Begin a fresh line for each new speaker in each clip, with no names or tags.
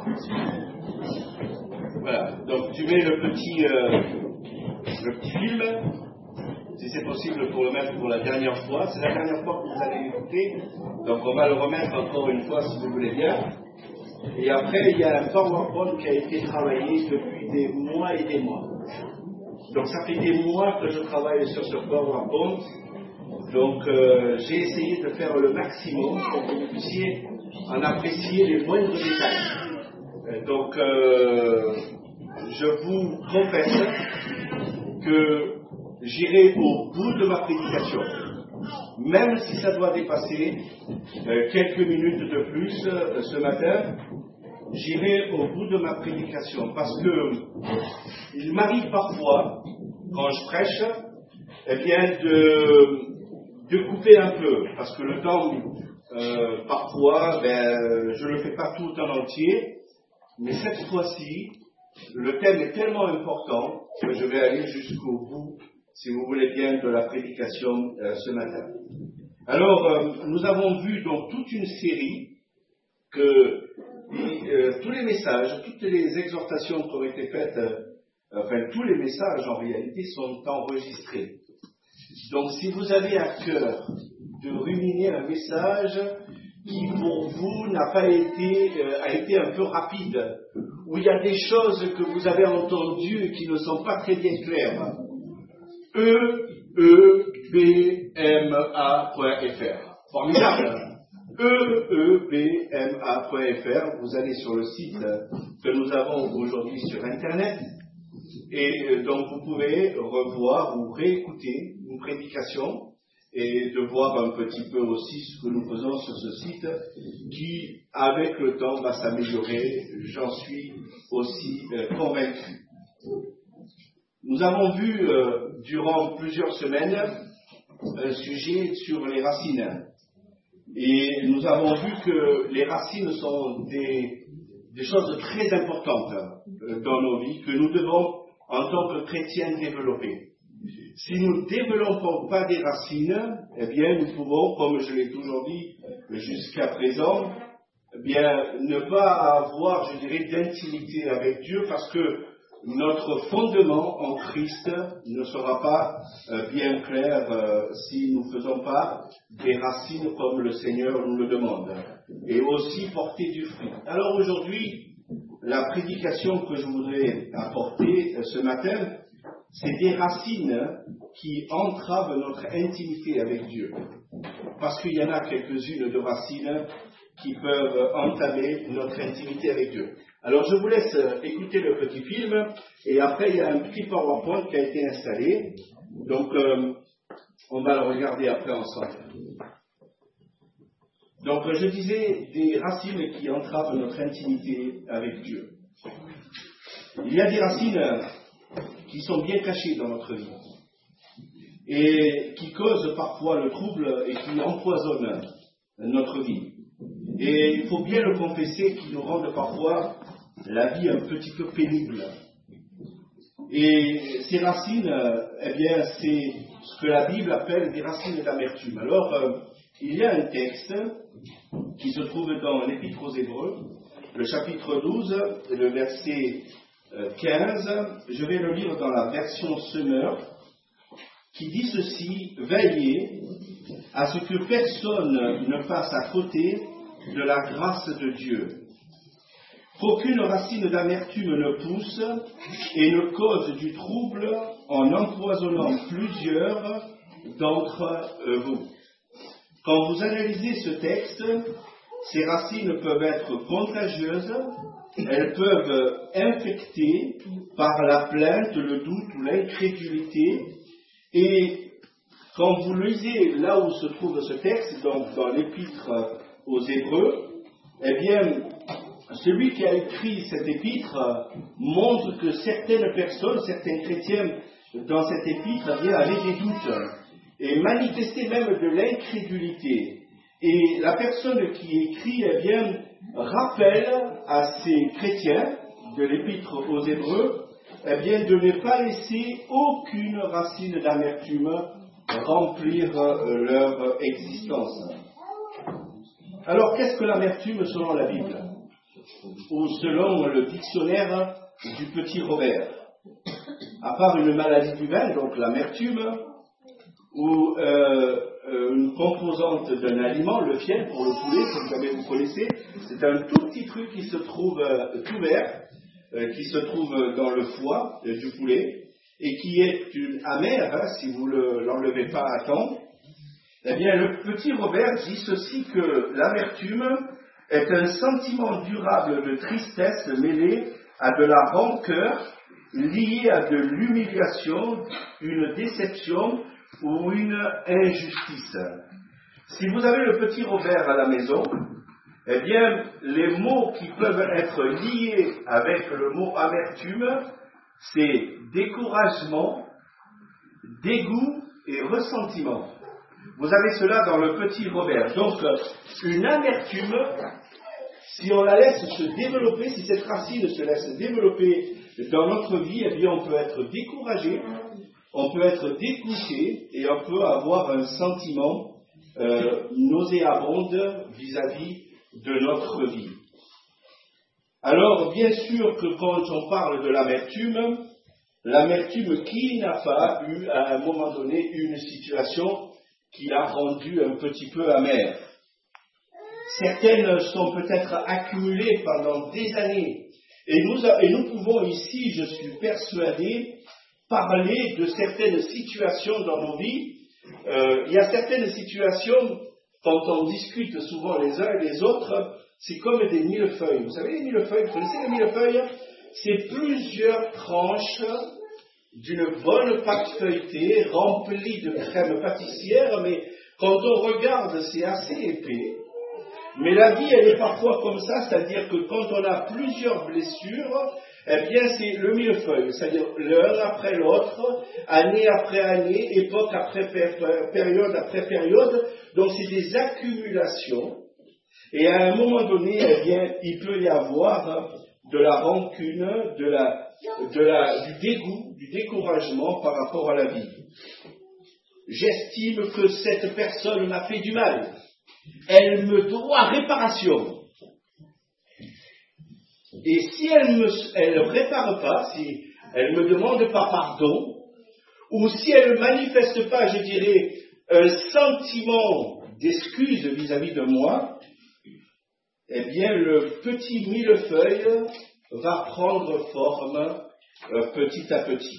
Voilà, donc tu mets le petit film, si c'est possible pour le mettre pour la dernière fois. C'est la dernière fois que vous allez l'écouter, donc on va le remettre encore une fois si vous voulez bien. Et après, il y a un PowerPoint qui a été travaillé depuis des mois et des mois. Donc ça fait des mois que je travaille sur ce PowerPoint. Donc j'ai essayé de faire le maximum pour que vous puissiez en apprécier les moindres détails. Donc je vous confesse que j'irai au bout de ma prédication, même si ça doit dépasser quelques minutes de plus ce matin. J'irai au bout de ma prédication parce que il m'arrive parfois, quand je prêche, eh bien de couper un peu, parce que le temps, parfois, je ne le fais pas tout en entier, mais cette fois-ci, le thème est tellement important que je vais aller jusqu'au bout, si vous voulez bien, de la prédication ce matin. Alors, nous avons vu donc toute une série que tous les messages, toutes les exhortations qui ont été faites, tous les messages en réalité sont enregistrés. Donc si vous avez à cœur de ruminer un message qui pour vous n'a pas été, a été un peu rapide, où il y a des choses que vous avez entendues et qui ne sont pas très bien claires, eebma.fr. Formidable. eebma.fr. Vous allez sur le site que nous avons aujourd'hui sur Internet et donc vous pouvez revoir ou réécouter une prédication et de voir un petit peu aussi ce que nous faisons sur ce site qui, avec le temps, va s'améliorer. J'en suis aussi convaincu. Nous avons vu durant plusieurs semaines un sujet sur les racines. Et nous avons vu que les racines sont des choses très importantes dans nos vies, que nous devons, en tant que chrétiens, développer. Si nous ne développons pas des racines, eh bien, nous pouvons, comme je l'ai toujours dit jusqu'à présent, eh bien, ne pas avoir, je dirais, d'intimité avec Dieu, parce que notre fondement en Christ ne sera pas bien clair si nous ne faisons pas des racines comme le Seigneur nous le demande, et aussi porter du fruit. Alors aujourd'hui, la prédication que je voudrais apporter ce matin, c'est des racines qui entravent notre intimité avec Dieu. Parce qu'il y en a quelques-unes de racines qui peuvent entamer notre intimité avec Dieu. Alors je vous laisse écouter le petit film, et après il y a un petit PowerPoint qui a été installé, donc on va le regarder après ensemble. Donc je disais des racines qui entravent notre intimité avec Dieu. Il y a des racines qui sont bien cachées dans notre vie et qui causent parfois le trouble et qui empoisonnent notre vie. Et il faut bien le confesser, qui nous rendent parfois la vie un petit peu pénible. Et ces racines, eh bien, c'est ce que la Bible appelle des racines d'amertume. Alors, il y a un texte qui se trouve dans l'Épître aux Hébreux, le chapitre 12, le verset 15. Je vais le lire dans la version Semeur, qui dit ceci: « Veillez à ce que personne ne passe à côté de la grâce de Dieu. Qu'aucune racine d'amertume ne pousse et ne cause du trouble en empoisonnant plusieurs d'entre vous. » Quand vous analysez ce texte, ces racines peuvent être contagieuses, elles peuvent infecter par la plainte, le doute ou l'incrédulité. Et quand vous lisez là où se trouve ce texte, donc dans l'Épître aux Hébreux, eh bien, celui qui a écrit cette épître montre que certaines personnes, certains chrétiens dans cette épître, eh bien, avaient des doutes et manifestaient même de l'incrédulité. Et la personne qui écrit, eh bien, rappelle à ces chrétiens de l'Épître aux Hébreux, eh bien, de ne pas laisser aucune racine d'amertume remplir leur existence. Alors, qu'est-ce que l'amertume selon la Bible? ou selon le dictionnaire du Petit Robert. À part une maladie du vin, donc l'amertume, ou une composante d'un aliment, le fiel pour le poulet, comme jamais vous connaissez, c'est un tout petit truc qui se trouve tout vert, qui se trouve dans le foie du poulet, et qui est amer, si vous ne l'enlevez pas à temps. Eh bien, le Petit Robert dit ceci, que l'amertume est un sentiment durable de tristesse mêlé à de la rancœur, lié à de l'humiliation, une déception ou une injustice. Si vous avez le Petit Robert à la maison, eh bien, les mots qui peuvent être liés avec le mot amertume, c'est découragement, dégoût et ressentiment. Vous avez cela dans le Petit Robert. Donc, une amertume, si on la laisse se développer, si cette racine se laisse développer dans notre vie, eh bien, on peut être découragé, on peut être dégoûté et on peut avoir un sentiment nauséabond vis-à-vis de notre vie. Alors, bien sûr que quand on parle de l'amertume, qui n'a pas eu à un moment donné une situation qui l'a rendu un petit peu amer? Certaines sont peut-être accumulées pendant des années. Et nous pouvons ici, je suis persuadé, parler de certaines situations dans nos vies. Il y a certaines situations, quand on discute souvent les uns et les autres, c'est comme des millefeuilles. Vous savez les millefeuilles, vous connaissez les millefeuilles? C'est plusieurs tranches d'une bonne pâte feuilletée, remplie de crème pâtissière, mais quand on regarde, c'est assez épais. Mais la vie, elle est parfois comme ça, c'est-à-dire que quand on a plusieurs blessures, eh bien, c'est le millefeuille, c'est-à-dire l'un après l'autre, année après année, époque après période après période. Donc, c'est des accumulations. Et à un moment donné, eh bien, il peut y avoir de la rancune, du dégoût, du découragement par rapport à la vie. J'estime que cette personne m'a fait du mal. Elle me doit réparation. Et si elle ne répare pas, si elle ne me demande pas pardon, ou si elle ne manifeste pas, je dirais, un sentiment d'excuse vis-à-vis de moi, eh bien, le petit millefeuille va prendre forme petit à petit.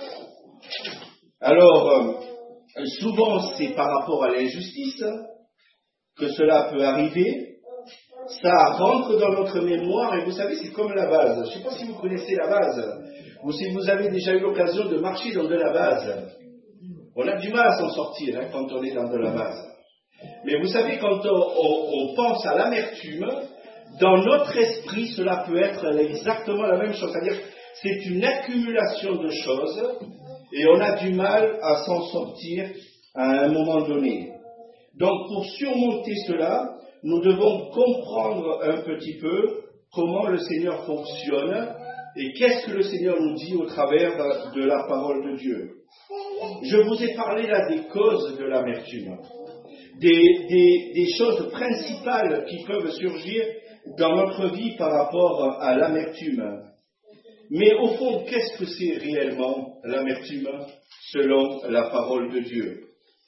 Alors, souvent, c'est par rapport à l'injustice que cela peut arriver. Ça rentre dans notre mémoire et vous savez, c'est comme la vase. Je ne sais pas si vous connaissez la vase ou si vous avez déjà eu l'occasion de marcher dans de la vase. On a du mal à s'en sortir quand on est dans de la vase. Mais vous savez, quand on pense à l'amertume, dans notre esprit, cela peut être exactement la même chose. C'est-à-dire, c'est une accumulation de choses et on a du mal à s'en sortir à un moment donné. Donc, pour surmonter cela, nous devons comprendre un petit peu comment le Seigneur fonctionne et qu'est-ce que le Seigneur nous dit au travers de la parole de Dieu. Je vous ai parlé là des causes de l'amertume, des choses principales qui peuvent surgir dans notre vie par rapport à l'amertume. Mais au fond, qu'est-ce que c'est réellement l'amertume selon la parole de Dieu?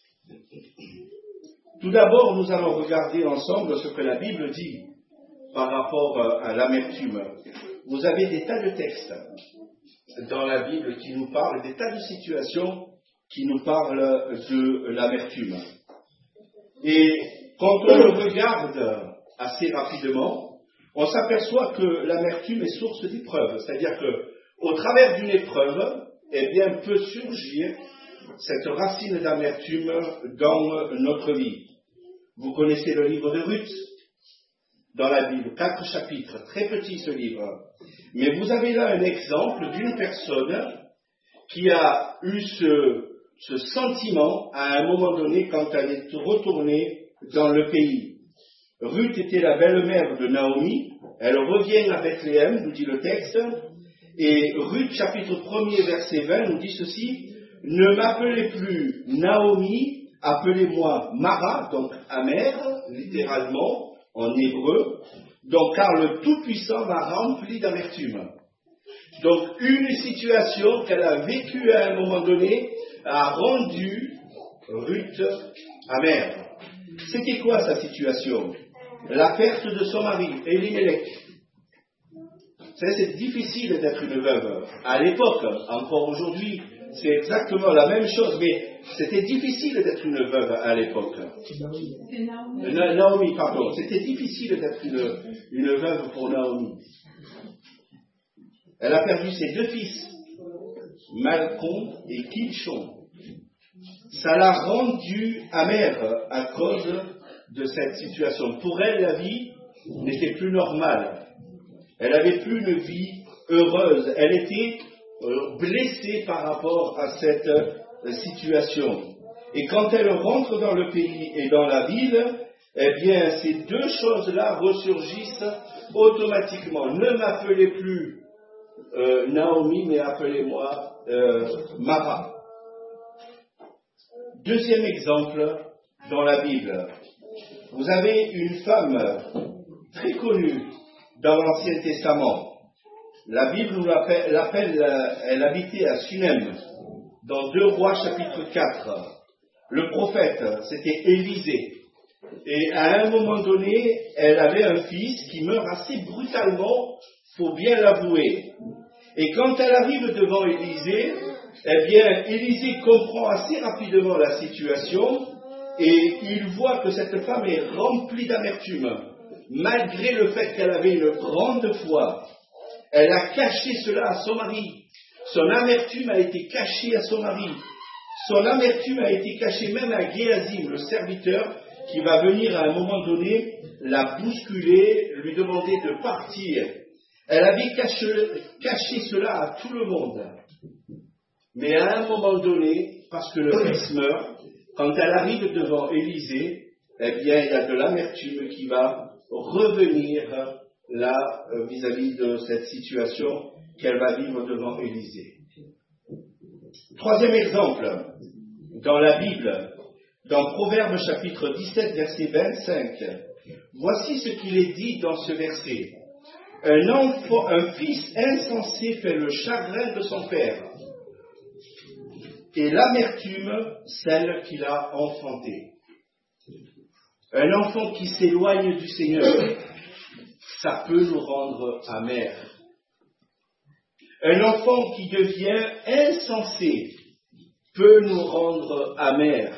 Tout d'abord, nous allons regarder ensemble ce que la Bible dit par rapport à l'amertume. Vous avez des tas de textes dans la Bible qui nous parlent, des tas de situations qui nous parlent de l'amertume. Et quand on le regarde assez rapidement, on s'aperçoit que l'amertume est source d'épreuves. C'est-à-dire qu'au travers d'une épreuve, eh bien, peut surgir cette racine d'amertume dans notre vie. Vous connaissez le livre de Ruth dans la Bible, 4 chapitres, très petit ce livre. Mais vous avez là un exemple d'une personne qui a eu ce sentiment à un moment donné quand elle est retournée dans le pays. Ruth était la belle-mère de Naomi, elle revient à Bethléem, nous dit le texte, et Ruth chapitre 1er verset 20 nous dit ceci: ne m'appelez plus Naomi, appelez-moi Mara, donc amère, littéralement, en hébreu. Donc, car le Tout-Puissant m'a rempli d'amertume. Donc, une situation qu'elle a vécue à un moment donné a rendu Ruth amère. C'était quoi sa situation? La perte de son mari, Elimelech. C'est difficile d'être une veuve. À l'époque, encore aujourd'hui, c'est exactement la même chose, mais c'était difficile d'être une veuve à l'époque. Naomi, pardon. C'était difficile d'être une veuve pour Naomi. Elle a perdu ses 2 fils, Malcolm et Kilchon. Ça l'a rendue amère à cause de cette situation. Pour elle, la vie n'était plus normale. Elle n'avait plus une vie heureuse. Elle était blessée par rapport à cette situation. Et quand elle rentre dans le pays et dans la ville, eh bien, ces 2 choses-là ressurgissent automatiquement. Ne m'appelez plus Naomi, mais appelez-moi Mara. Deuxième exemple dans la Bible. Vous avez une femme très connue dans l'Ancien Testament. La Bible nous l'appelle, elle habitait à Sunem, dans 2 Rois chapitre 4. Le prophète, c'était Élisée. Et à un moment donné, elle avait un fils qui meurt assez brutalement, faut bien l'avouer. Et quand elle arrive devant Élisée, eh bien, Élisée comprend assez rapidement la situation et il voit que cette femme est remplie d'amertume. Malgré le fait qu'elle avait une grande foi, elle a caché cela à son mari. Son amertume a été cachée à son mari. Son amertume a été cachée même à Géasi, le serviteur, qui va venir à un moment donné la bousculer, lui demander de partir. Elle avait caché cela à tout le monde. Mais à un moment donné, parce que le fils meurt, quand elle arrive devant Élisée, eh bien, il y a de l'amertume qui va revenir là vis-à-vis de cette situation qu'elle va vivre devant Élisée. Troisième exemple, dans la Bible, dans Proverbes chapitre 17, verset 25, voici ce qu'il est dit dans ce verset. Un fils insensé fait le chagrin de son père, et l'amertume, celle qu'il a enfantée. Un enfant qui s'éloigne du Seigneur, ça peut nous rendre amers. Un enfant qui devient insensé peut nous rendre amers.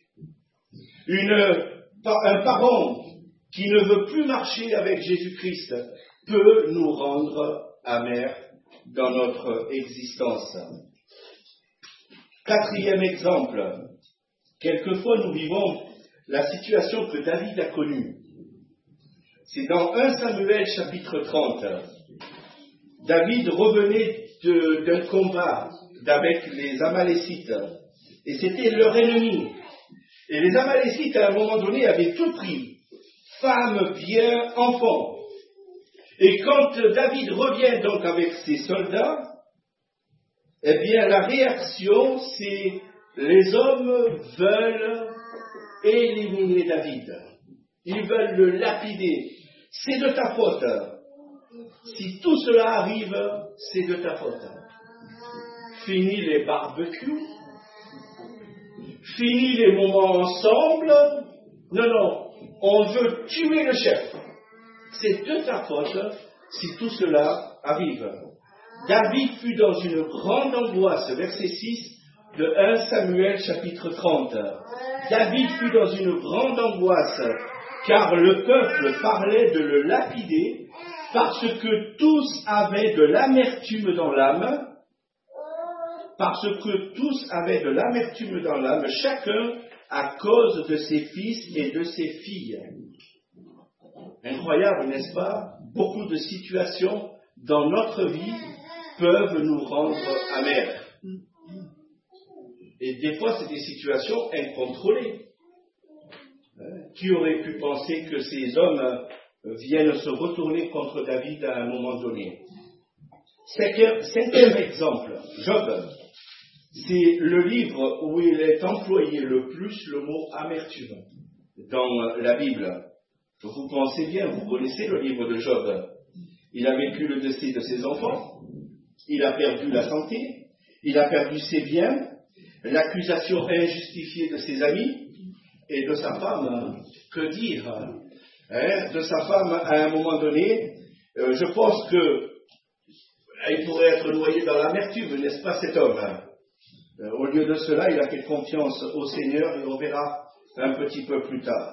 Un parent qui ne veut plus marcher avec Jésus-Christ peut nous rendre amers dans notre existence. Quatrième exemple, quelquefois nous vivons la situation que David a connue. C'est dans 1 Samuel chapitre 30. David revenait d'un combat avec les Amalécites, et c'était leur ennemi. Et les Amalécites, à un moment donné, avaient tout pris, femmes, biens, enfants. Et quand David revient donc avec ses soldats, eh bien, la réaction, c'est les hommes veulent éliminer David. Ils veulent le lapider. C'est de ta faute. Si tout cela arrive, c'est de ta faute. Fini les barbecues. Fini les moments ensemble. Non, on veut tuer le chef. C'est de ta faute si tout cela arrive. David fut dans une grande angoisse, verset 6 de 1 Samuel chapitre 30. David fut dans une grande angoisse, car le peuple parlait de le lapider, parce que tous avaient de l'amertume dans l'âme, chacun à cause de ses fils et de ses filles. Incroyable, n'est-ce pas? Beaucoup de situations dans notre vie peuvent nous rendre amers. Et des fois, c'est des situations incontrôlées. Qui aurait pu penser que ces hommes viennent se retourner contre David à un moment donné? Cinquième exemple, Job. C'est le livre où il est employé le plus le mot amertume dans la Bible. Vous pensez bien, vous connaissez le livre de Job. Il a vécu le décès de ses enfants, il a perdu la santé, il a perdu ses biens, l'accusation injustifiée de ses amis et de sa femme. Que dire de sa femme, à un moment donné, je pense qu'il pourrait être noyé dans l'amertume, n'est-ce pas, cet homme? Au lieu de cela, il a fait confiance au Seigneur, et on verra un petit peu plus tard.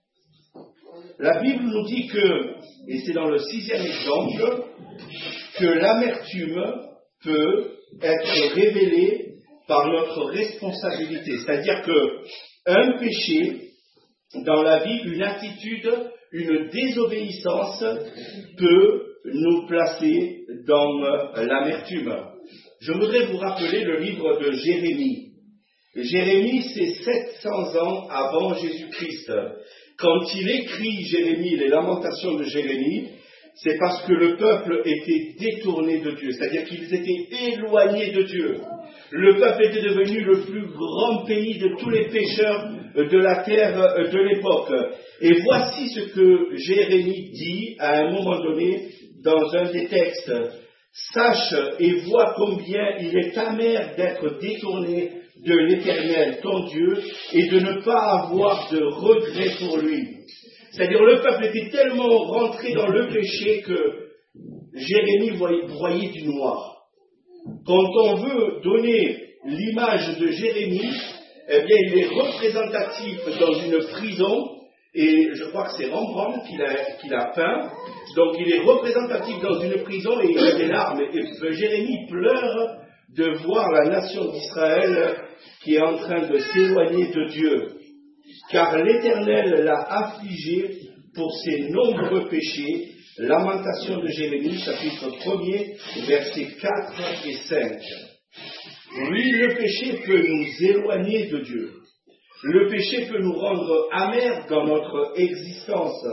La Bible nous dit que, et c'est dans le 6e exemple, que l'amertume peut être révélée par notre responsabilité. C'est-à-dire qu'un péché dans la vie, une attitude, une désobéissance peut nous placer dans l'amertume. Je voudrais vous rappeler le livre de Jérémie. Jérémie, c'est 700 ans avant Jésus-Christ. Quand il écrit Jérémie, les lamentations de Jérémie, c'est parce que le peuple était détourné de Dieu, c'est-à-dire qu'ils étaient éloignés de Dieu. Le peuple était devenu le plus grand pays de tous les pécheurs de la terre de l'époque. Et voici ce que Jérémie dit à un moment donné dans un des textes. Sache et vois combien il est amer d'être détourné de l'Éternel, ton Dieu, et de ne pas avoir de regret pour lui. C'est-à-dire le peuple était tellement rentré dans le péché que Jérémie voyait du noir. Quand on veut donner l'image de Jérémie, eh bien il est représentatif dans une prison, et je crois que c'est Rembrandt qui l'a peint, donc il est représentatif dans une prison et il a des larmes. Et Jérémie pleure de voir la nation d'Israël qui est en train de s'éloigner de Dieu. Car l'Éternel l'a affligé pour ses nombreux péchés. Lamentation de Jérémie, chapitre 1er, versets 4 et 5. Oui, le péché peut nous éloigner de Dieu. Le péché peut nous rendre amers dans notre existence.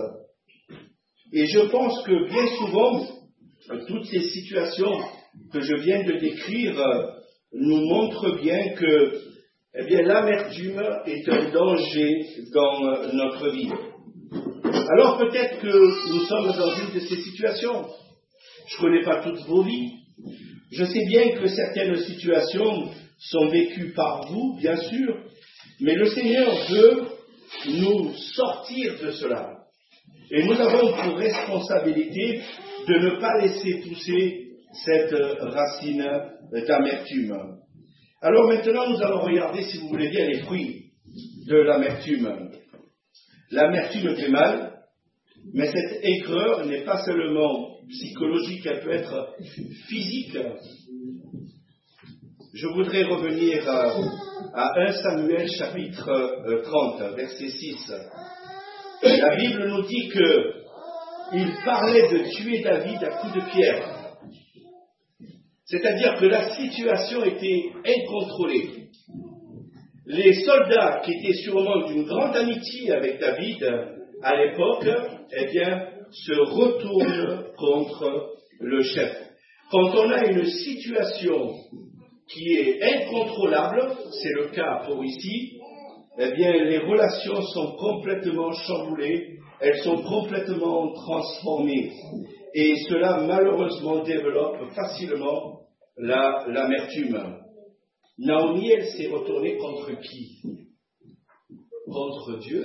Et je pense que bien souvent, toutes ces situations que je viens de décrire nous montrent bien que l'amertume est un danger dans notre vie. Alors peut-être que nous sommes dans une de ces situations. Je ne connais pas toutes vos vies. Je sais bien que certaines situations sont vécues par vous, bien sûr, mais le Seigneur veut nous sortir de cela. Et nous avons pour responsabilité de ne pas laisser pousser cette racine d'amertume. Alors maintenant, nous allons regarder, si vous voulez bien, les fruits de l'amertume. L'amertume fait mal, mais cette aigreur n'est pas seulement psychologique, elle peut être physique. Je voudrais revenir à 1 Samuel chapitre 30, verset 6. La Bible nous dit qu'il parlait de tuer David à coups de pierre. C'est-à-dire que la situation était incontrôlée. Les soldats qui étaient sûrement d'une grande amitié avec David à l'époque, se retournent contre le chef. Quand on a une situation qui est incontrôlable, c'est le cas pour ici, les relations sont complètement chamboulées, elles sont complètement transformées. Et cela, malheureusement, développe facilement l'amertume. Naomi, elle s'est retournée contre qui? Contre Dieu.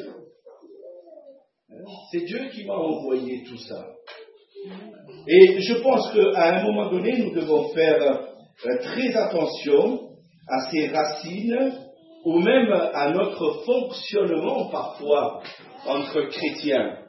C'est Dieu qui m'a envoyé tout ça. Et je pense qu'à un moment donné, nous devons faire très attention à ces racines ou même à notre fonctionnement parfois entre chrétiens.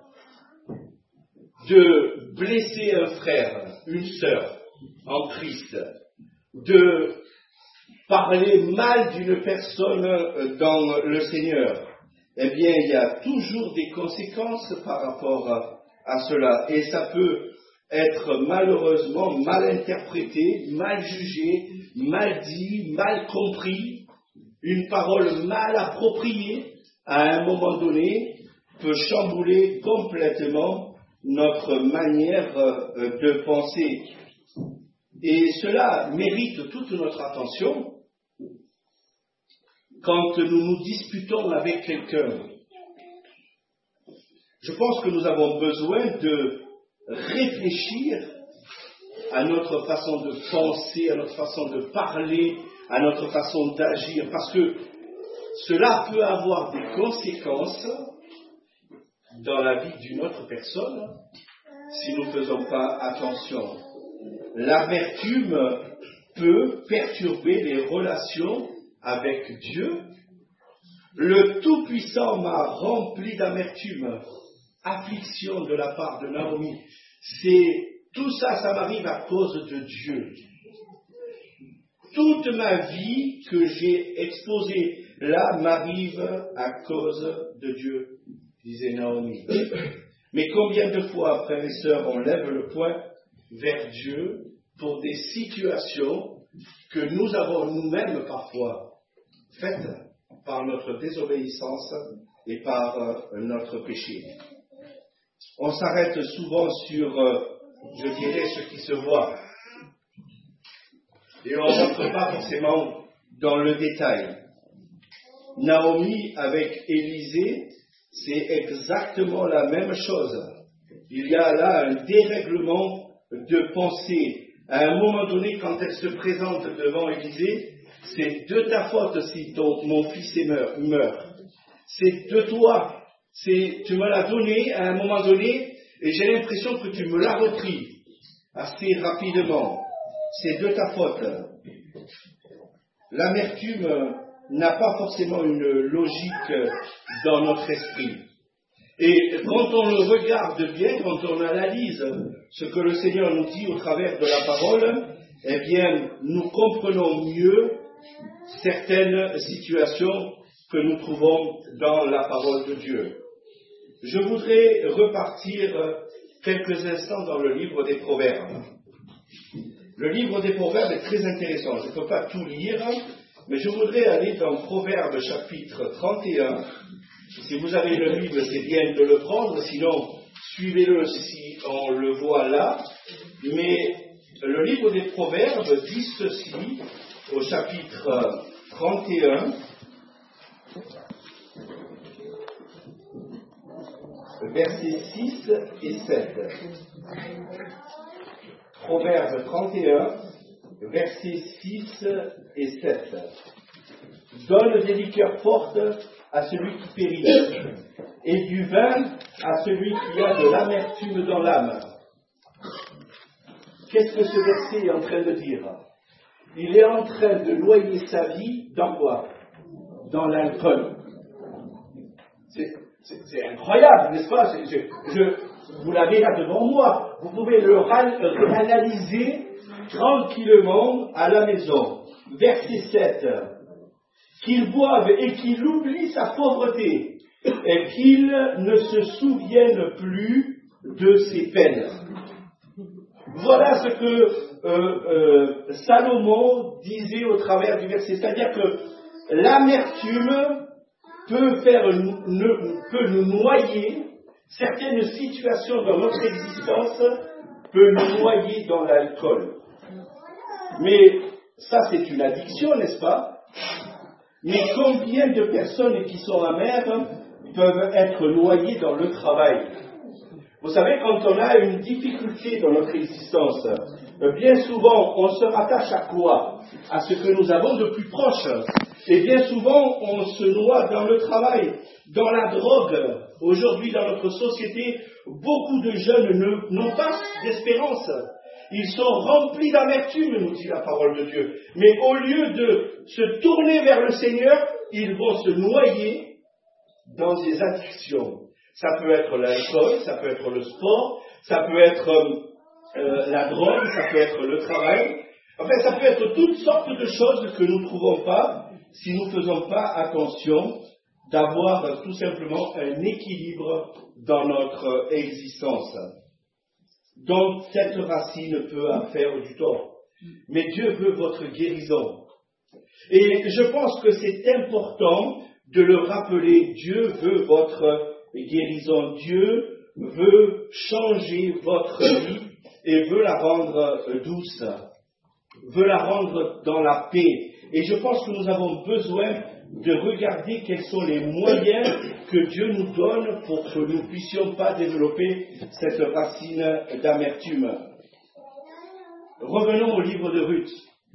De blesser un frère, une sœur en Christ, de parler mal d'une personne dans le Seigneur, il y a toujours des conséquences par rapport à cela. Et ça peut être malheureusement mal interprété, mal jugé, mal dit, mal compris. Une parole mal appropriée, à un moment donné, peut chambouler complètement notre manière de penser. Et cela mérite toute notre attention quand nous nous disputons avec quelqu'un. Je pense que nous avons besoin de réfléchir à notre façon de penser, à notre façon de parler, à notre façon d'agir, parce que cela peut avoir des conséquences dans la vie d'une autre personne si nous ne faisons pas attention. L'amertume peut perturber les relations avec Dieu. Le Tout-Puissant m'a rempli d'amertume, affliction de la part de Naomi. Tout ça m'arrive à cause de Dieu. Toute ma vie que j'ai exposée là m'arrive à cause de Dieu, disait Naomi. Mais combien de fois, frères et sœurs, on lève le poing vers Dieu pour des situations que nous avons nous-mêmes parfois faites par notre désobéissance et par notre péché. On s'arrête souvent sur, je dirais, ce qui se voit. Et on ne rentre pas forcément dans le détail. Naomi avec Élisée, c'est exactement la même chose. Il y a là un dérèglement de pensée. À un moment donné, quand elle se présente devant Élisée, c'est de ta faute si mon fils meurt. C'est de toi. Tu me l'as donné à un moment donné et j'ai l'impression que tu me l'as repris assez rapidement. C'est de ta faute. L'amertume n'a pas forcément une logique dans notre esprit. Et quand on le regarde bien, quand on analyse ce que le Seigneur nous dit au travers de la parole, eh bien, nous comprenons mieux certaines situations que nous trouvons dans la parole de Dieu. Je voudrais repartir quelques instants dans le livre des Proverbes. Le livre des Proverbes est très intéressant. Je ne peux pas tout lire, mais je voudrais aller dans Proverbes chapitre 31. Si vous avez le livre, c'est bien de le prendre, sinon suivez-le si on le voit là. Mais le livre des Proverbes dit ceci au chapitre 31. Versets 6 et 7. Proverbe 31, versets 6 et 7. Donne des liqueurs fortes à celui qui périt, et du vin à celui qui a de l'amertume dans l'âme. Qu'est-ce que ce verset est en train de dire? Il est en train de noyer sa vie dans quoi? Dans l'alcool. C'est incroyable, n'est-ce pas? Vous l'avez là devant moi. Vous pouvez le réanalyser tranquillement à la maison. Verset 7. Qu'il boive et qu'il oublie sa pauvreté et qu'il ne se souvienne plus de ses peines. Voilà ce que Salomon disait au travers du verset. C'est-à-dire que l'amertume peut nous noyer, certaines situations dans notre existence peuvent nous noyer dans l'alcool. Mais ça, c'est une addiction, n'est-ce pas? Mais combien de personnes qui sont amères peuvent être noyées dans le travail? Vous savez, quand on a une difficulté dans notre existence, bien souvent, on se rattache à quoi? À ce que nous avons de plus proche. Et bien souvent, on se noie dans le travail, dans la drogue. Aujourd'hui, dans notre société, beaucoup de jeunes n'ont pas d'espérance. Ils sont remplis d'amertume, nous dit la parole de Dieu. Mais au lieu de se tourner vers le Seigneur, ils vont se noyer dans des addictions. Ça peut être l'alcool, ça peut être le sport, ça peut être la drogue, ça peut être le travail. Enfin, ça peut être toutes sortes de choses que nous ne trouvons pas si nous ne faisons pas attention d'avoir tout simplement un équilibre dans notre existence. Donc, cette racine peut faire du tort. Mais Dieu veut votre guérison. Et je pense que c'est important de le rappeler. Dieu veut votre guérison. Dieu veut changer votre vie et veut la rendre douce. Veut la rendre dans la paix. Et je pense que nous avons besoin
de regarder quels sont les moyens que Dieu nous donne pour que nous ne puissions pas développer cette racine d'amertume. Revenons au livre de Ruth.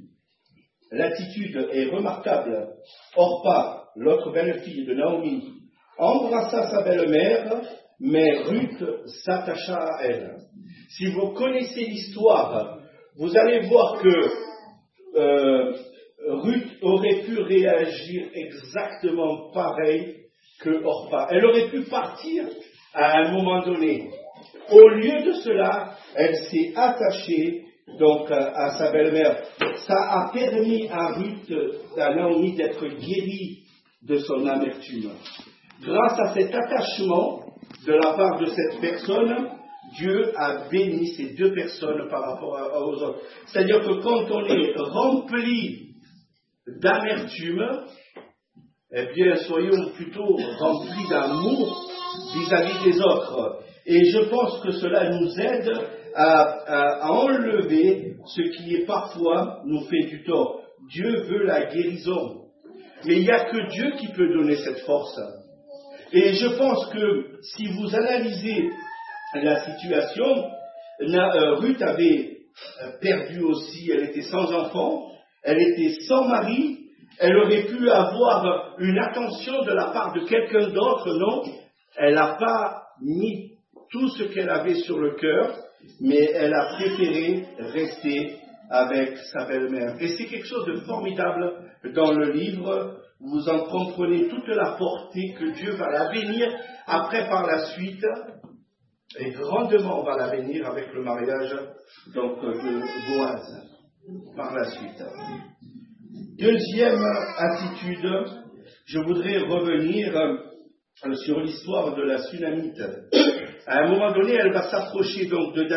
L'attitude est remarquable. Orpa, l'autre belle-fille de Naomi, embrassa sa belle-mère, mais Ruth s'attacha à elle. Si vous connaissez l'histoire, vous allez voir que Ruth aurait pu réagir exactement pareil que Orpa. Elle aurait pu partir à un moment donné. Au lieu de cela, elle s'est attachée donc à sa belle-mère. Ça a permis à Ruth, à Naomi, d'être guérie de son amertume. Grâce à cet attachement de la part de cette personne, Dieu a béni ces deux personnes par rapport aux autres. C'est-à-dire que quand on est rempli d'amertume, eh bien, soyons plutôt remplis d'amour vis-à-vis des autres. Et je pense que cela nous aide à enlever ce qui est parfois nous fait du tort. Dieu veut la guérison. Mais il n'y a que Dieu qui peut donner cette force. Et je pense que si vous analysez la situation, Ruth avait perdu aussi, elle était sans enfant, elle était sans mari, elle aurait pu avoir une attention de la part de quelqu'un d'autre, non, elle n'a pas mis tout ce qu'elle avait sur le cœur, mais elle a préféré rester avec sa belle-mère. Et c'est quelque chose de formidable dans le livre, vous en comprenez toute la portée que Dieu va la bénir, après par la suite, et grandement on va la bénir avec le mariage donc, de Boaz, par la suite. Deuxième attitude, je voudrais revenir sur l'histoire de la Sunamite. À un moment donné, elle va s'approcher donc de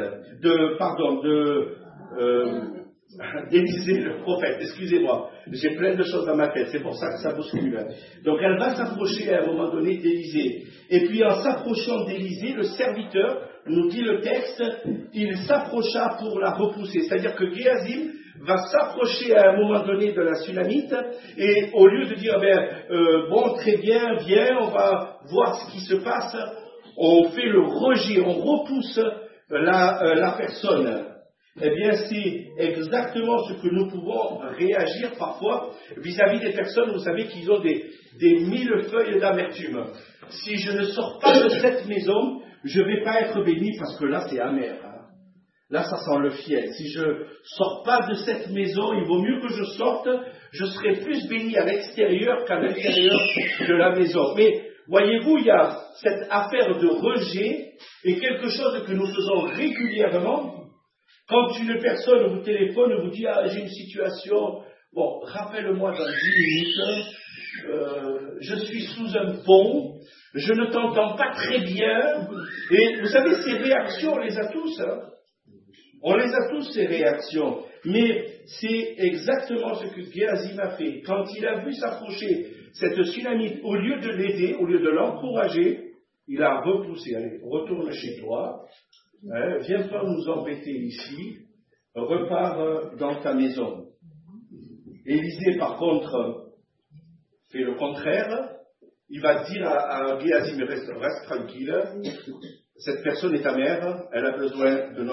d'Élisée le prophète, excusez-moi, j'ai plein de choses dans ma tête, c'est pour ça que ça bouscule. Donc elle va s'approcher à un moment donné d'Élisée. Et puis en s'approchant d'Élisée, le serviteur, nous dit le texte, il s'approcha pour la repousser. C'est-à-dire que Géasi va s'approcher à un moment donné de la Sunamite, et au lieu de dire, bon, très bien, viens, on va voir ce qui se passe, on fait le rejet, on repousse la personne. Eh bien, c'est exactement ce que nous pouvons réagir parfois vis-à-vis des personnes, vous savez, qui ont des millefeuilles d'amertume. Si je ne sors pas de cette maison, je ne vais pas être béni parce que là, c'est amer. Là, ça sent le fiel. Si je ne sors pas de cette maison, il vaut mieux que je sorte, je serai plus béni à l'extérieur qu'à l'intérieur de la maison. Mais voyez-vous, il y a cette affaire de rejet et quelque chose que nous faisons régulièrement. Quand une personne vous téléphone et vous dit « Ah, j'ai une situation, bon, rappelle-moi dans 10 minutes, je suis sous un pont, je ne t'entends pas très bien. » Et vous savez, ces réactions, on les a tous. On les a tous, ces réactions. Mais c'est exactement ce que Géasi a fait. Quand il a vu s'approcher cette Sunamite, au lieu de l'aider, au lieu de l'encourager, il a repoussé. Allez, retourne chez toi. Viens pas nous embêter ici, repars dans ta maison. Élisée, par contre, fait le contraire. Il va dire à Géasi, mais reste tranquille, cette personne est ta mère, elle a besoin de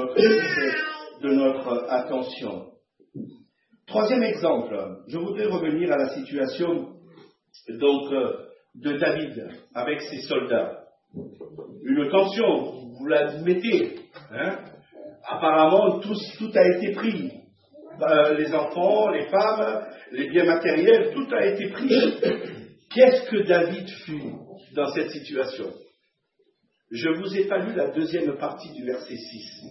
notre attention. Troisième exemple, je voudrais revenir à la situation donc, de David avec ses soldats. Une tension, vous l'admettez, hein? Apparemment tout a été pris. Les enfants, les femmes, les biens matériels, tout a été pris. Qu'est-ce que David fut dans cette situation? Je ne vous ai pas lu la deuxième partie du verset 6.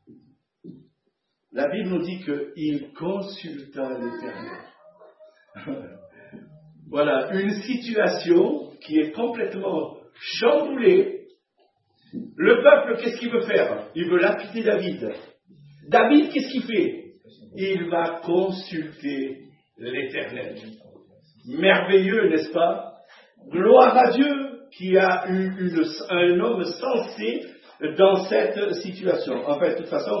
La Bible nous dit qu'il consulta l'Éternel. Voilà, une situation qui est complètement chamboulée. Le peuple, qu'est-ce qu'il veut faire? Il veut lapider David. David, qu'est-ce qu'il fait? Il va consulter l'Éternel. Merveilleux, n'est-ce pas? Gloire à Dieu qui a eu un homme sensé dans cette situation. En fait, de toute façon,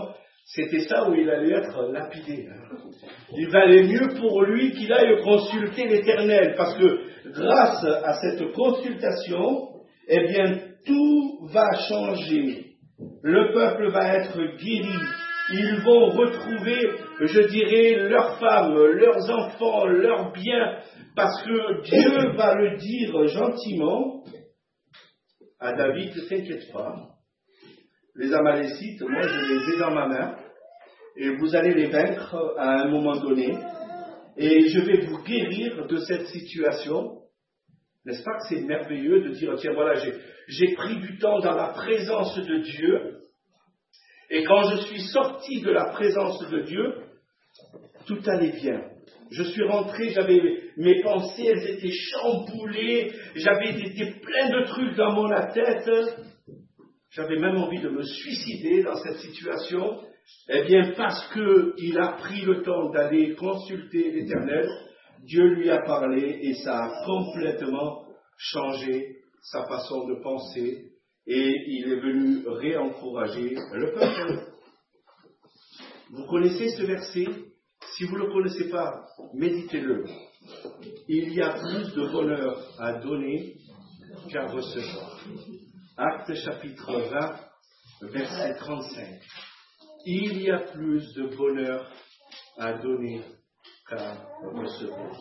C'était ça où il allait être lapidé. Il valait mieux pour lui qu'il aille consulter l'Éternel, parce que grâce à cette consultation, eh bien, tout va changer. Le peuple va être guéri. Ils vont retrouver, je dirais, leurs femmes, leurs enfants, leurs biens, parce que Dieu va le dire gentiment à David, ne t'inquiète pas, les Amalécites, moi je les ai dans ma main, et vous allez les vaincre à un moment donné, et je vais vous guérir de cette situation. N'est-ce pas que c'est merveilleux de dire, tiens voilà, j'ai pris du temps dans la présence de Dieu, et quand je suis sorti de la présence de Dieu, tout allait bien. Je suis rentré, j'avais mes pensées, elles étaient chamboulées, j'avais plein de trucs dans la tête. J'avais même envie de me suicider dans cette situation. Eh bien, parce qu'il a pris le temps d'aller consulter l'Éternel, Dieu lui a parlé et ça a complètement changé sa façon de penser. Et il est venu réencourager le peuple. Vous connaissez ce verset? Si vous ne le connaissez pas, méditez-le. Il y a plus de bonheur à donner qu'à recevoir. Actes chapitre 20, verset 35. Il y a plus de bonheur à donner qu'à recevoir.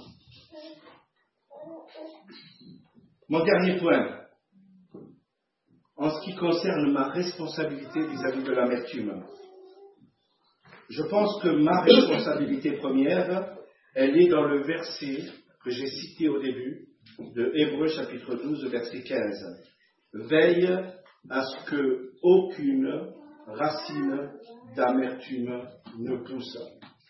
Mon dernier point. En ce qui concerne ma responsabilité vis-à-vis de l'amertume, je pense que ma responsabilité première, elle est dans le verset que j'ai cité au début de Hébreux chapitre 12, verset 15. Veille à ce que aucune racine d'amertume ne pousse.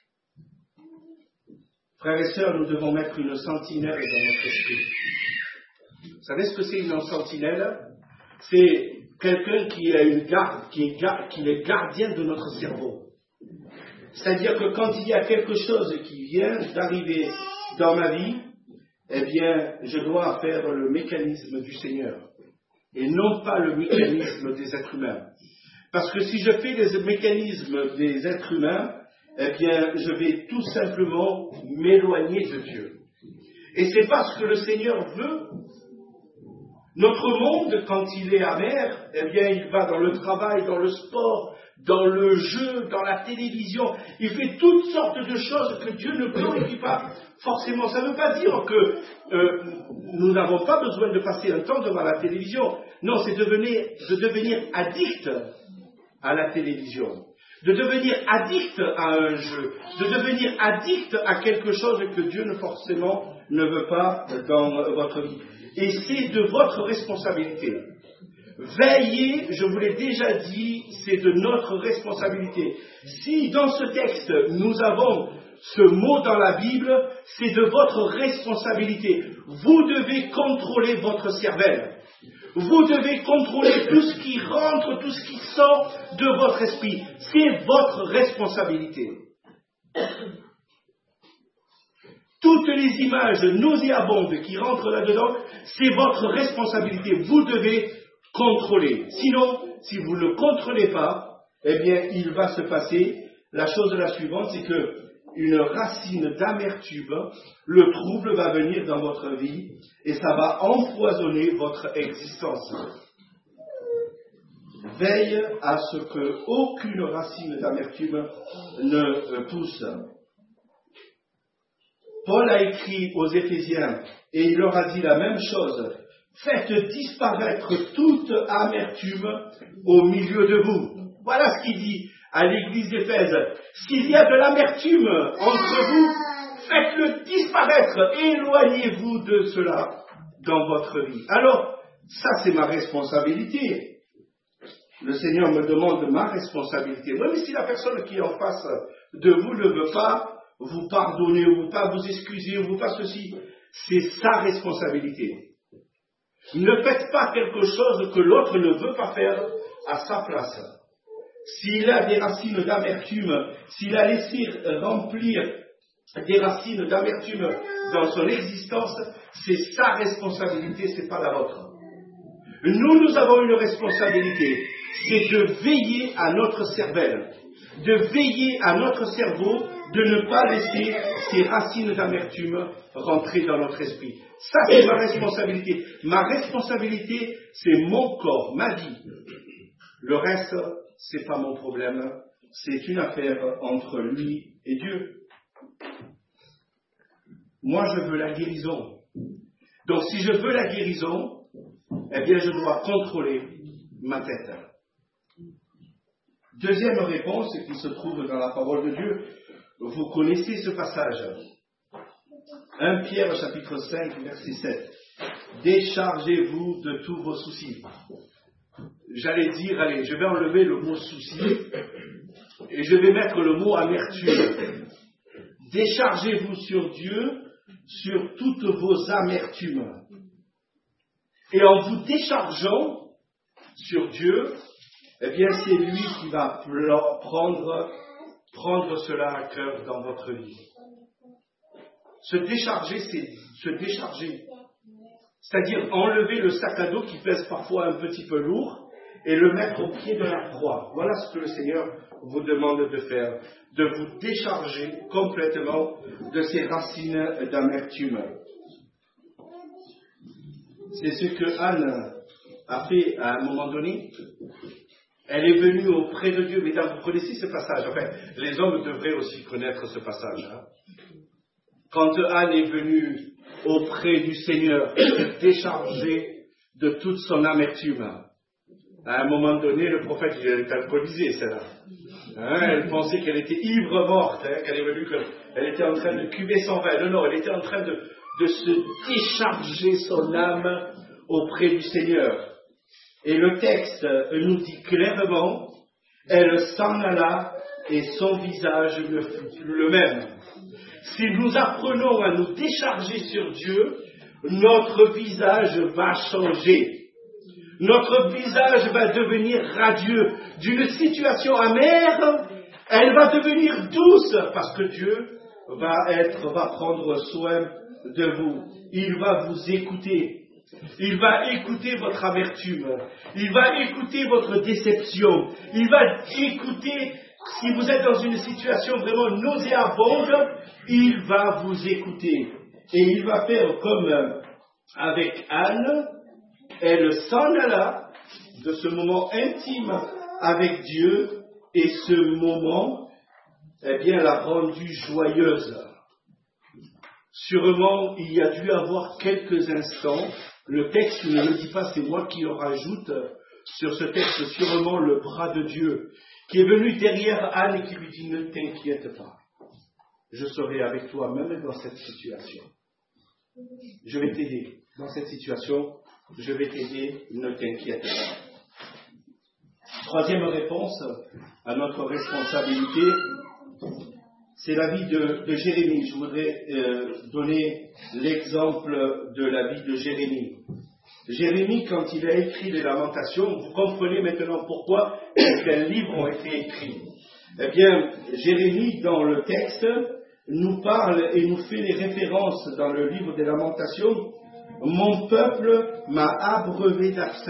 Frères et sœurs, nous devons mettre une sentinelle dans notre esprit. Vous savez ce que c'est une sentinelle? C'est quelqu'un qui a une garde, qui est gardien de notre cerveau. C'est-à-dire que quand il y a quelque chose qui vient d'arriver dans ma vie, eh bien, je dois faire le mécanisme du Seigneur et non pas le mécanisme des êtres humains. Parce que si je fais les mécanismes des êtres humains, eh bien, je vais tout simplement m'éloigner de Dieu. Et c'est pas ce que le Seigneur veut. Notre monde, quand il est amer, eh bien, il va dans le travail, dans le sport, dans le jeu, dans la télévision. Il fait toutes sortes de choses que Dieu ne glorifie pas forcément. Ça ne veut pas dire que nous n'avons pas besoin de passer un temps devant la télévision. Non, c'est de devenir addict à la télévision, de devenir addict à un jeu, de devenir addict à quelque chose que Dieu ne veut pas dans votre vie. Et c'est de votre responsabilité. Veillez, je vous l'ai déjà dit, c'est de notre responsabilité. Si dans ce texte, nous avons ce mot dans la Bible, c'est de votre responsabilité. Vous devez contrôler votre cervelle. Vous devez contrôler tout ce qui rentre, tout ce qui sort de votre esprit. C'est votre responsabilité. Toutes les images nauséabondes qui rentrent là-dedans, c'est votre responsabilité. Vous devez contrôler. Sinon, si vous ne contrôlez pas, eh bien, il va se passer la chose la suivante, c'est que une racine d'amertume, le trouble va venir dans votre vie et ça va empoisonner votre existence. Veille à ce que aucune racine d'amertume ne pousse. Paul a écrit aux Éphésiens et il leur a dit la même chose. Faites disparaître toute amertume au milieu de vous. Voilà ce qu'il dit à l'église d'Éphèse. S'il y a de l'amertume entre vous, faites-le disparaître. Éloignez-vous de cela dans votre vie. Alors, ça c'est ma responsabilité. Le Seigneur me demande ma responsabilité. Même si la personne qui est en face de vous ne veut pas vous pardonner, ou pas vous excuser, ou pas ceci, c'est sa responsabilité. Ne faites pas quelque chose que l'autre ne veut pas faire à sa place. S'il a des racines d'amertume, s'il a laissé remplir des racines d'amertume dans son existence, c'est sa responsabilité, c'est pas la vôtre. Nous avons une responsabilité, c'est de veiller à notre cervelle, de veiller à notre cerveau, de ne pas laisser ces racines d'amertume rentrer dans notre esprit. Ça, c'est ma responsabilité. Ma responsabilité, c'est mon corps, ma vie. Le reste, c'est pas mon problème. C'est une affaire entre lui et Dieu. Moi, je veux la guérison. Donc, si je veux la guérison, eh bien, je dois contrôler ma tête. Deuxième réponse qui se trouve dans la parole de Dieu, vous connaissez ce passage. 1 Pierre chapitre 5, verset 7. Déchargez-vous de tous vos soucis. J'allais dire, allez, je vais enlever le mot souci et je vais mettre le mot amertume. Déchargez-vous sur Dieu, sur toutes vos amertumes. Et en vous déchargeant sur Dieu, eh bien, c'est lui qui va prendre cela à cœur dans votre vie. Se décharger, c'est se décharger. C'est-à-dire enlever le sac à dos qui pèse parfois un petit peu lourd et le mettre au pied de la croix. Voilà ce que le Seigneur vous demande de faire, de vous décharger complètement de ces racines d'amertume. C'est ce que Anne a fait à un moment donné. Elle est venue auprès de Dieu. Mesdames, vous connaissez ce passage. Enfin, les hommes devraient aussi connaître ce passage. Quand Anne est venue auprès du Seigneur, déchargée de toute son amertume, à un moment donné, le prophète, il est alcoolisé, celle-là. Elle pensait qu'elle était ivre morte, qu'elle est venue, qu'elle était en train de cuver son vin. Non, elle était en train de se décharger son âme auprès du Seigneur. Et le texte nous dit clairement, elle s'en alla et son visage ne fut plus le même. Si nous apprenons à nous décharger sur Dieu, notre visage va changer. Notre visage va devenir radieux. D'une situation amère, elle va devenir douce parce que Dieu va prendre soin de vous. Il va vous écouter. Il va écouter votre amertume. Il va écouter votre déception. Il va écouter, si vous êtes dans une situation vraiment nauséabonde, il va vous écouter. Et il va faire comme avec Anne, elle s'en alla de ce moment intime avec Dieu et ce moment, eh bien, l'a rendue joyeuse. Sûrement, il y a dû avoir quelques instants. Le texte ne le dit pas, c'est moi qui le rajoute sur ce texte, sûrement le bras de Dieu, qui est venu derrière Anne et qui lui dit « Ne t'inquiète pas, je serai avec toi même dans cette situation. Je vais t'aider dans cette situation, je vais t'aider, ne t'inquiète pas. » Troisième réponse à notre responsabilité, c'est la vie de Jérémie. Je voudrais donner l'exemple de la vie de Jérémie. Jérémie, quand il a écrit les Lamentations, vous comprenez maintenant pourquoi quels livres ont été écrits. Eh bien, Jérémie, dans le texte, nous parle et nous fait les références dans le livre des Lamentations. « Mon peuple m'a abreuvé d'absinthe. »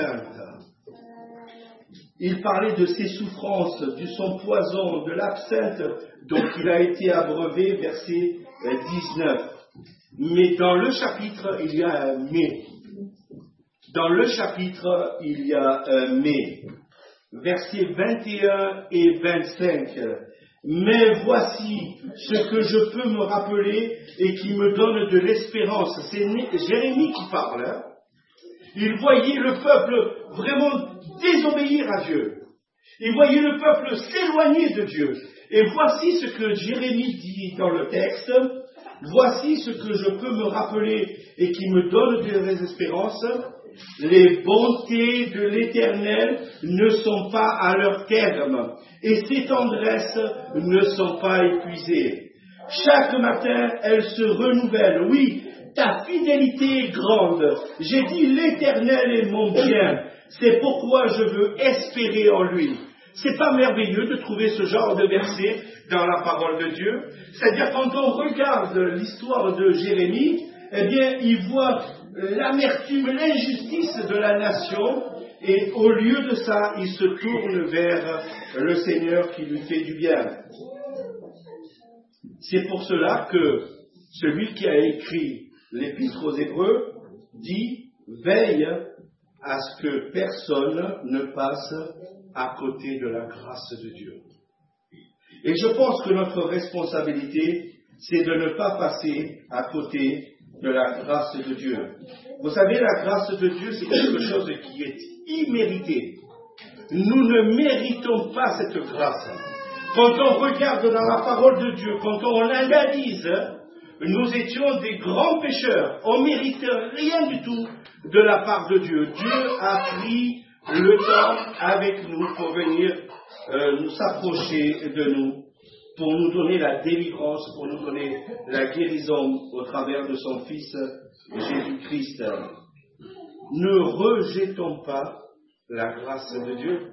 Il parlait de ses souffrances, du son poison, de l'absinthe dont il a été abreuvé, verset 19. Mais dans le chapitre, il y a un « mais ». Dans le chapitre, il y a un « mais ». Versets 21 et 25. Mais voici ce que je peux me rappeler et qui me donne de l'espérance. C'est Jérémie qui parle. Il voyait le peuple vraiment désobéir à Dieu. Il voyait le peuple s'éloigner de Dieu. Et voici ce que Jérémie dit dans le texte. Voici ce que je peux me rappeler et qui me donne des espérances. Les bontés de l'Éternel ne sont pas à leur terme et ses tendresses ne sont pas épuisées. Chaque matin, elles se renouvellent. Oui, ta fidélité est grande. J'ai dit l'Éternel est mon bien. C'est pourquoi je veux espérer en lui. C'est pas merveilleux de trouver ce genre de verset dans la parole de Dieu? C'est-à-dire, quand on regarde l'histoire de Jérémie, eh bien, il voit l'amertume, l'injustice de la nation, et au lieu de ça, il se tourne vers le Seigneur qui lui fait du bien. C'est pour cela que celui qui a écrit l'Épître aux Hébreux dit « Veille à ce que personne ne passe à côté de la grâce de Dieu. » Et je pense que notre responsabilité, c'est de ne pas passer à côté de la grâce de Dieu. Vous savez, la grâce de Dieu, c'est quelque chose qui est immérité. Nous ne méritons pas cette grâce. Quand on regarde dans la parole de Dieu, quand on l'analyse, nous étions des grands pécheurs. On ne mérite rien du tout de la part de Dieu. Dieu a pris le temps avec nous pour venir nous s'approcher de nous, pour nous donner la délivrance, pour nous donner la guérison au travers de son Fils Jésus-Christ. Ne rejetons pas la grâce de Dieu.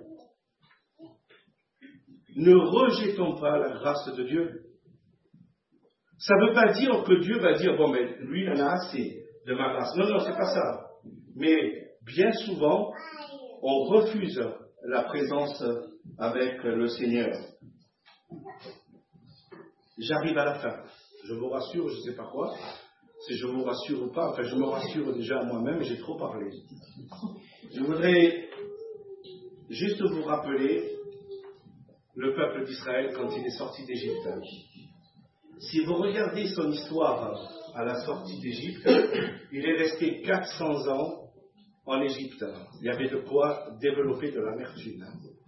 Ne rejetons pas la grâce de Dieu. Ça ne veut pas dire que Dieu va dire, bon, mais lui, il en a assez de ma grâce. Non, non, c'est pas ça. Mais bien souvent, on refuse la présence avec le Seigneur. J'arrive à la fin. Je vous rassure, je ne sais pas quoi. Si je vous rassure ou pas, enfin, je me rassure déjà à moi-même, j'ai trop parlé. Je voudrais juste vous rappeler le peuple d'Israël quand il est sorti d'Égypte. Si vous regardez son histoire à la sortie d'Égypte, il est resté 400 ans en Égypte. Il y avait de quoi développer de l'amertume.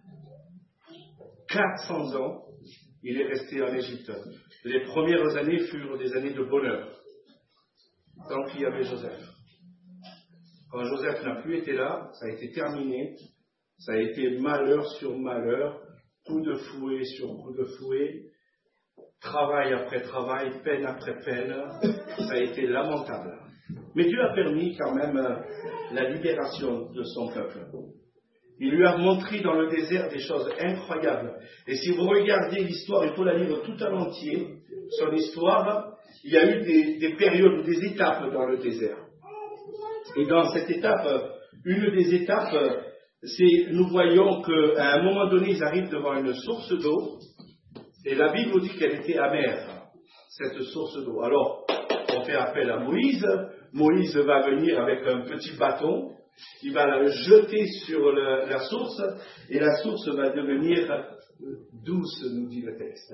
400 ans, il est resté en Égypte. Les premières années furent des années de bonheur, tant qu'il y avait Joseph. Quand Joseph n'a plus été là, ça a été terminé. Ça a été malheur sur malheur, coup de fouet sur coup de fouet, travail après travail, peine après peine. Ça a été lamentable. Mais Dieu a permis quand même la libération de son peuple. Il lui a montré dans le désert des choses incroyables. Et si vous regardez l'histoire, il faut la lire tout en entier, son histoire, il y a eu des périodes, des étapes dans le désert. Et dans cette étape, une des étapes, c'est, nous voyons qu'à un moment donné, ils arrivent devant une source d'eau, et la Bible nous dit qu'elle était amère, cette source d'eau. Alors, on fait appel à Moïse. Moïse va venir avec un petit bâton, il va la jeter sur la source, et la source va devenir douce, nous dit le texte.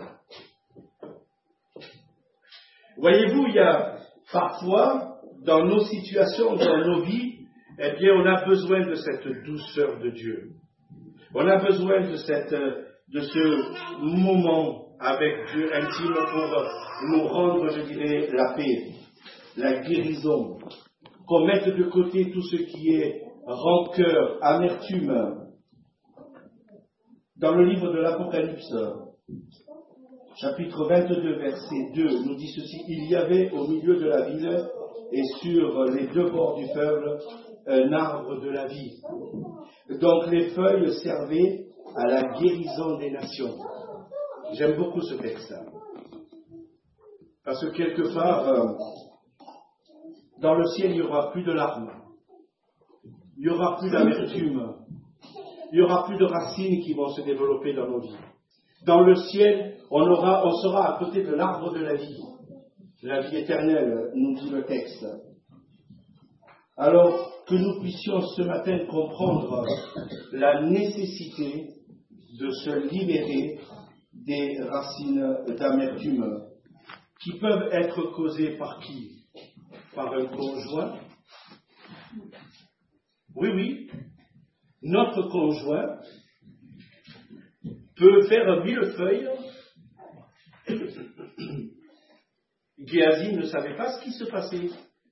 Voyez-vous, il y a parfois, dans nos situations, dans nos vies, eh bien, on a besoin de cette douceur de Dieu. On a besoin de ce moment avec Dieu intime pour nous rendre, je dirais, la paix, la guérison, qu'on mette de côté tout ce qui est rancœur, amertume. Dans le livre de l'Apocalypse, chapitre 22, verset 2, nous dit ceci: il y avait au milieu de la ville et sur les deux bords du fleuve un arbre de la vie. Donc les feuilles servaient à la guérison des nations. J'aime beaucoup ce texte. Parce que quelque part, dans le ciel, il n'y aura plus de larmes. Il n'y aura plus d'amertume. Il n'y aura plus de racines qui vont se développer dans nos vies. Dans le ciel, on sera à côté de l'arbre de la vie éternelle, nous dit le texte. Alors que nous puissions ce matin comprendre la nécessité de se libérer des racines d'amertume qui peuvent être causées par qui? Par un conjoint? Oui, notre conjoint peut faire un millefeuille. Géasi ne savait pas ce qui se passait.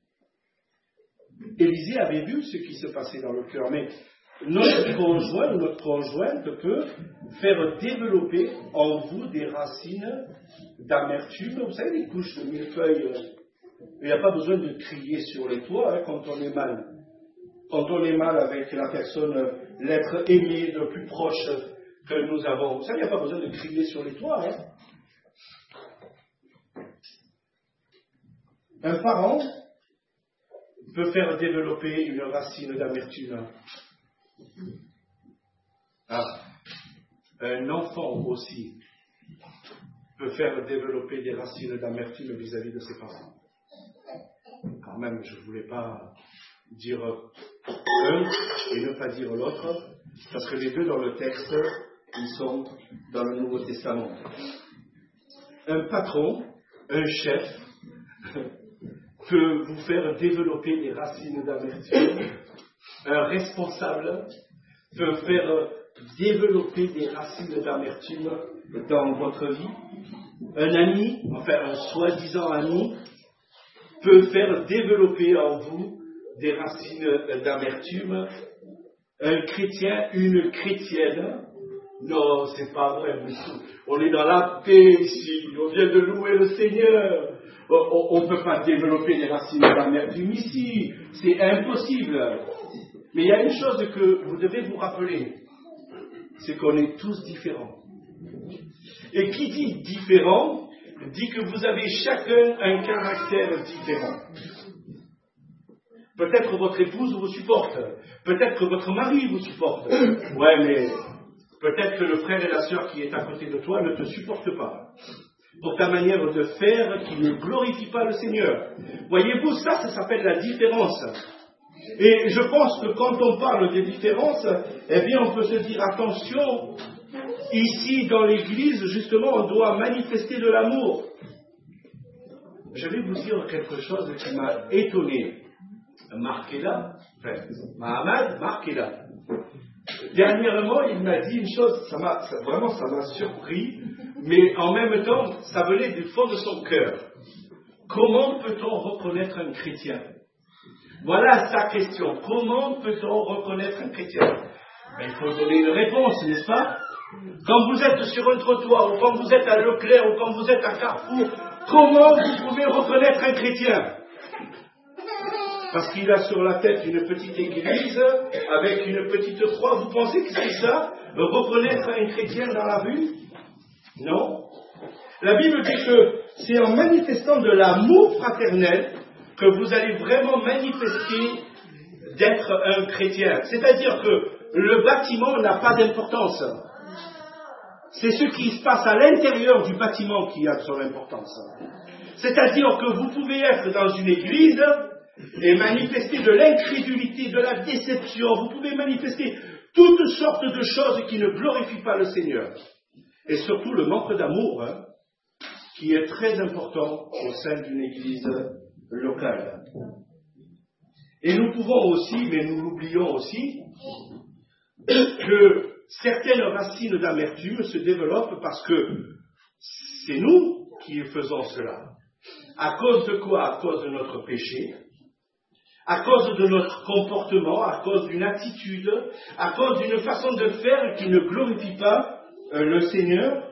Élisée avait vu ce qui se passait dans le cœur, mais notre conjoint ou notre conjointe peut faire développer en vous des racines d'amertume. Vous savez, les couches de millefeuille, il n'y a pas besoin de crier sur les toits quand on est mal. Quand on est mal avec la personne, l'être aimé le plus proche que nous avons. Vous savez, il n'y a pas besoin de crier sur les toits. Un parent peut faire développer une racine d'amertume. Un enfant aussi peut faire développer des racines d'amertume vis-à-vis de ses parents. Quand même, je ne voulais pas dire un et ne pas dire l'autre, parce que les deux dans le texte, ils sont dans le Nouveau Testament. Un patron, un chef, peut vous faire développer des racines d'amertume. Un responsable peut faire développer des racines d'amertume dans votre vie. Un ami, enfin un soi-disant ami, peut faire développer en vous des racines d'amertume. Un chrétien, une chrétienne, non, c'est pas vrai, on est dans la paix ici, on vient de louer le Seigneur, on ne peut pas développer des racines d'amertume ici, c'est impossible. Mais il y a une chose que vous devez vous rappeler, c'est qu'on est tous différents. Et qui dit différent, dit que vous avez chacun un caractère différent. Peut-être votre épouse vous supporte, peut-être que votre mari vous supporte. Ouais, mais peut-être que le frère et la sœur qui est à côté de toi ne te supportent pas. Pour ta manière de faire qui ne glorifie pas le Seigneur. Voyez-vous, ça s'appelle la différence. Et je pense que quand on parle des différences, eh bien on peut se dire attention, ici dans l'église, justement, on doit manifester de l'amour. Je vais vous dire quelque chose qui m'a étonné. Marquez-la, Mahamad, marquez-la. Dernièrement, il m'a dit une chose, ça m'a surpris, mais en même temps, ça venait du fond de son cœur. Comment peut-on reconnaître un chrétien? Voilà sa question. Comment peut-on reconnaître un chrétien? Il faut donner une réponse, n'est-ce pas? Quand vous êtes sur un trottoir, ou quand vous êtes à Leclerc, ou quand vous êtes à Carrefour, comment vous pouvez reconnaître un chrétien? Parce qu'il a sur la tête une petite église avec une petite croix. Vous pensez que c'est ça, reconnaître un chrétien dans la rue? Non. La Bible dit que c'est en manifestant de l'amour fraternel que vous allez vraiment manifester d'être un chrétien. C'est-à-dire que le bâtiment n'a pas d'importance. C'est ce qui se passe à l'intérieur du bâtiment qui a son importance. C'est-à-dire que vous pouvez être dans une église et manifester de l'incrédulité, de la déception. Vous pouvez manifester toutes sortes de choses qui ne glorifient pas le Seigneur. Et surtout le manque d'amour, qui est très important au sein d'une église locale. Et nous pouvons aussi, mais nous l'oublions aussi, que certaines racines d'amertume se développent parce que c'est nous qui faisons cela. À cause de quoi? À cause de notre péché, à cause de notre comportement, à cause d'une attitude, à cause d'une façon de faire qui ne glorifie pas le Seigneur.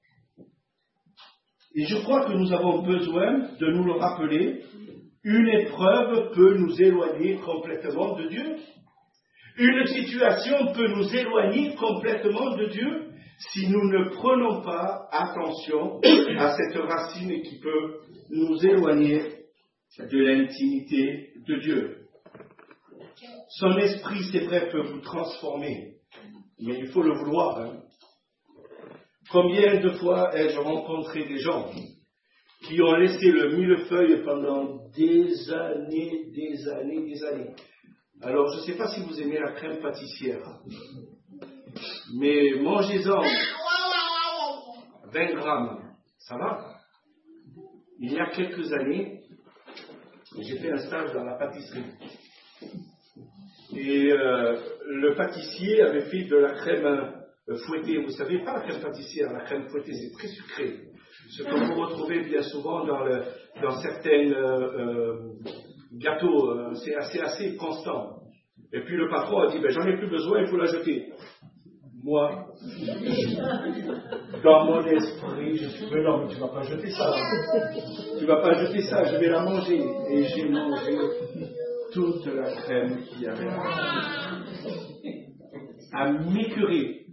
Et je crois que nous avons besoin de nous le rappeler. Une épreuve peut nous éloigner complètement de Dieu. Une situation peut nous éloigner complètement de Dieu si nous ne prenons pas attention à cette racine qui peut nous éloigner de l'intimité de Dieu. Son esprit, c'est vrai, peut vous transformer, mais il faut le vouloir. Combien de fois ai-je rencontré des gens qui ont laissé le millefeuille pendant des années. Alors, je ne sais pas si vous aimez la crème pâtissière, mais mangez-en 20 grammes, ça va? Il y a quelques années, j'ai fait un stage dans la pâtisserie. Et le pâtissier avait fait de la crème fouettée. Vous savez, pas la crème pâtissière, la crème fouettée, c'est très sucré. Ce que vous retrouvez bien souvent dans certains gâteaux, c'est assez constant. Et puis le patron a dit, j'en ai plus besoin, il faut la jeter. Moi, dans mon esprit, je suis mais non, mais tu ne vas pas jeter ça. Tu ne vas pas jeter ça, je vais la manger. Et j'ai mangé toute la crème qu'il y avait. À m'écœurer.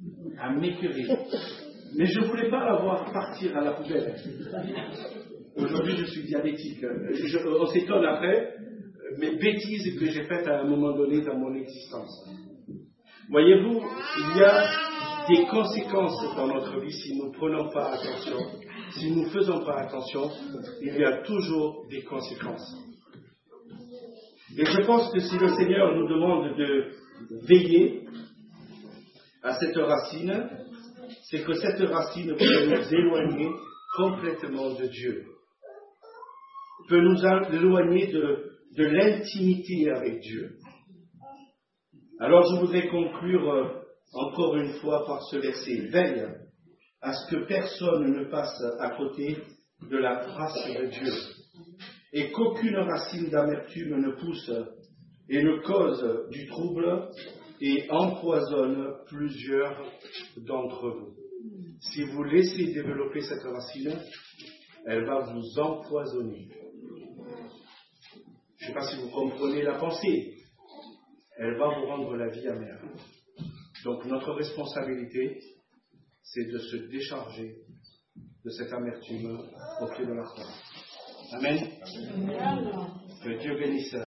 Mais je ne voulais pas la voir partir à la poubelle. Aujourd'hui, je suis diabétique. On s'étonne après, mes bêtises que j'ai faites à un moment donné dans mon existence. Voyez-vous, il y a des conséquences dans notre vie si nous ne prenons pas attention. Si nous ne faisons pas attention, il y a toujours des conséquences. Et je pense que si le Seigneur nous demande de veiller à cette racine, c'est que cette racine peut nous éloigner complètement de Dieu, peut nous éloigner de l'intimité avec Dieu. Alors je voudrais conclure encore une fois par ce verset. Veille à ce que personne ne passe à côté de la trace de Dieu, et qu'aucune racine d'amertume ne pousse et ne cause du trouble et empoisonne plusieurs d'entre vous. Si vous laissez développer cette racine, elle va vous empoisonner. Je ne sais pas si vous comprenez la pensée. Elle va vous rendre la vie amère. Donc notre responsabilité, c'est de se décharger de cette amertume au pied de la croix. Amen. Que Dieu bénisse.